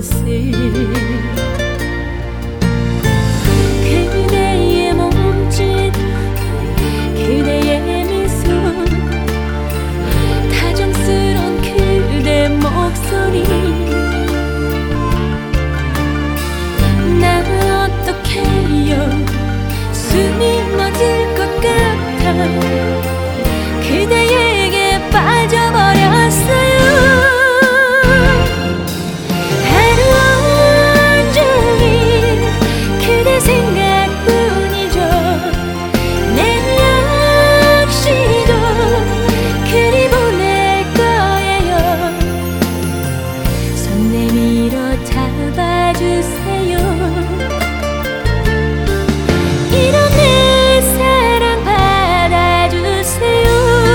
곳을 그대의 몸짓 그대의 미소 다정스런 그대 목소리 나 어떡해요 숨이 멎을 것 같아 그대에게 빠져버렸어요 하루 온종일 그대 생각뿐이죠 내일 역시도 그리 보낼 거예요 손 내밀어 잡아주세요 이런 내 사랑 받아주세요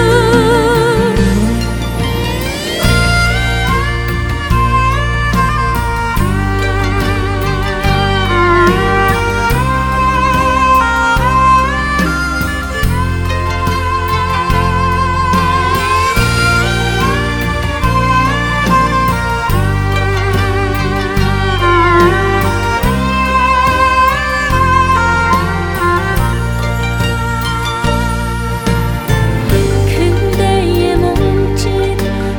그대의 몸짓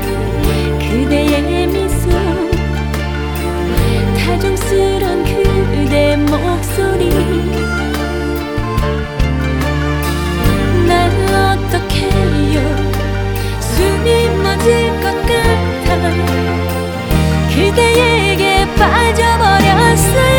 그대의 미소 다정스런 그대 목소리 나 어떡해요 숨이 멎을 것 같아 그대에게 빠져버렸어요